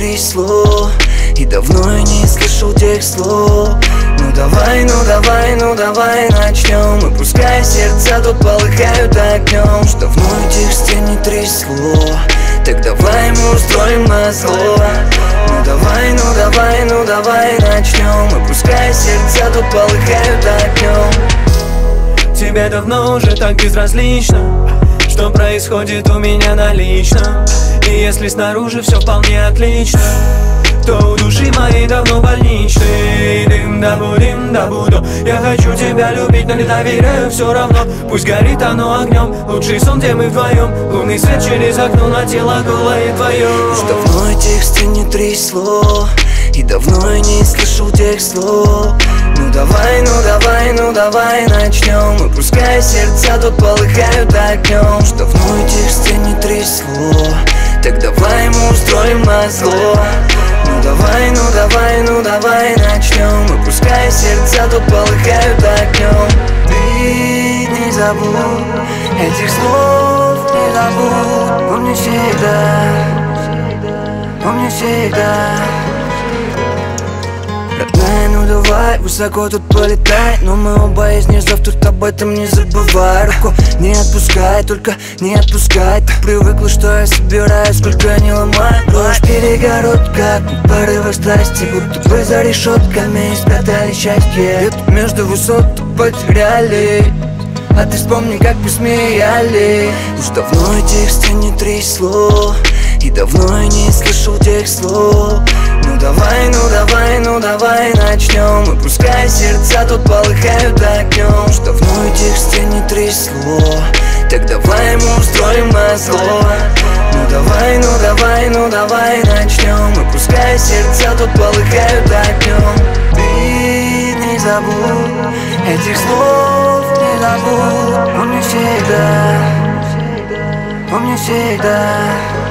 трясло, и давно я не слышал тех слов. Ну давай, ну давай, ну давай начнем. И пускай сердца тут полыхают огнем, что вновь этих стен не трясло. Так давай мы устроим назло. Ну давай, ну давай, ну давай начнем. И пускай сердца тут полыхают огнем. Тебе давно уже так безразлично, что происходит у меня на личном. И если снаружи все вполне отлично, то у души моей давно больничный. Дым да буду. Я хочу тебя любить, но не доверяю все равно. Пусть горит оно огнем, лучший сон, где мы вдвоем. Лунный свет через окно на тело голое твое. Уж давно этих стен не трясло, и давно я не слышал тех слов. Ну давай, ну давай, ну давай начнем. И пускай сердца тут полыхают огнем, что давно этих стен не трясло. Так давай мы устроим назло. Ну давай, ну давай, ну давай начнем. И пускай сердца тут полыхают огнем. Ты не забудь этих слов, не забудь. Помни всегда, помни всегда. Родная, ну давай, высоко тут полетай. Но мы оба из низов, тут об этом не забывай. Руку не отпускай, только не отпускай. Ты привыкла, что я собираюсь, сколько не ломай. Ложь перегородка, порывы страсти, будто бы за решетками спрятали счастье. Где-то между высот потеряли, а ты вспомни, как мы смеялись. Уж давно этих стен не трясло, и давно я не слышал тех слов. Ну давай, ну давай, ну давай начнем. И пускай сердца тут полыхают огнем, что давно этих стен не трясло. Так давай мы устроим назло. Ну давай, ну давай, ну давай начнем. И пускай сердца тут полыхают огнем. Ты не забудь этих слов, не забудь. Помни всегда, помни всегда.